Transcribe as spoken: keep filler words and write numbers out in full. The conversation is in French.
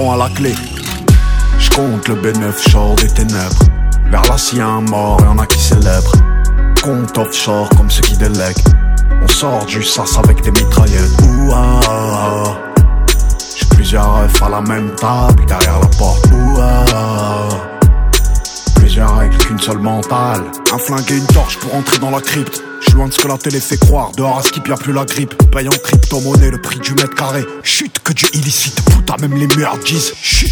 à la clé. J'compte le B neuf, sort des ténèbres. Vers là s'il y a un mort, y'en a qui célèbrent. Compte offshore comme ceux qui délèguent. On sort du sas avec des mitraillettes. Ouah, ah. J'ai plusieurs refs à la même table derrière la porte. Ouah, plusieurs règles qu'une seule mentale. Un flingue et une torche pour entrer dans la crypte. J'suis loin de ce que la télé fait croire. Dehors à Skip y'a plus la grippe. Paye en crypto-monnaie le prix du mètre carré. Chut que Dieu illicite. Putain même les murs disent chut.